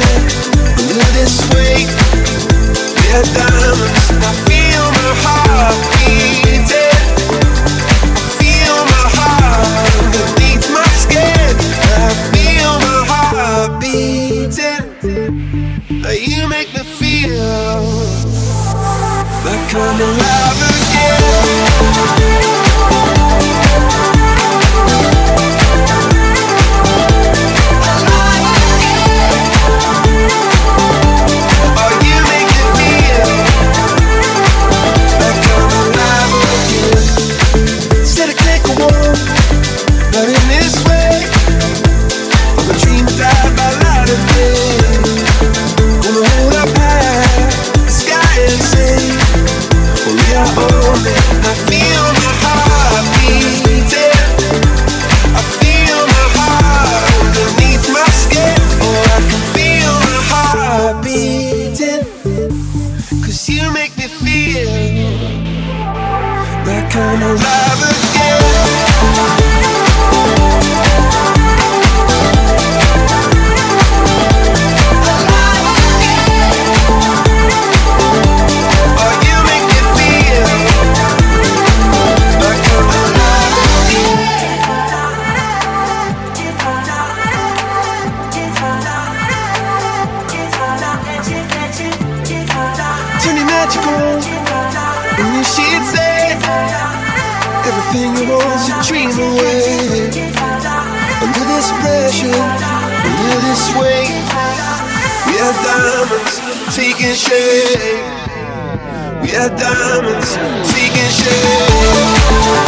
under this weight. We are diamonds, and I feel my heart beating. I feel my heart underneath my skin. I feel my heart beating. You make me feel like I'm alive again. I'm alive again. Everything you want to dream away. Under this pressure, under this weight, we are diamonds taking shape. We are diamonds taking shape.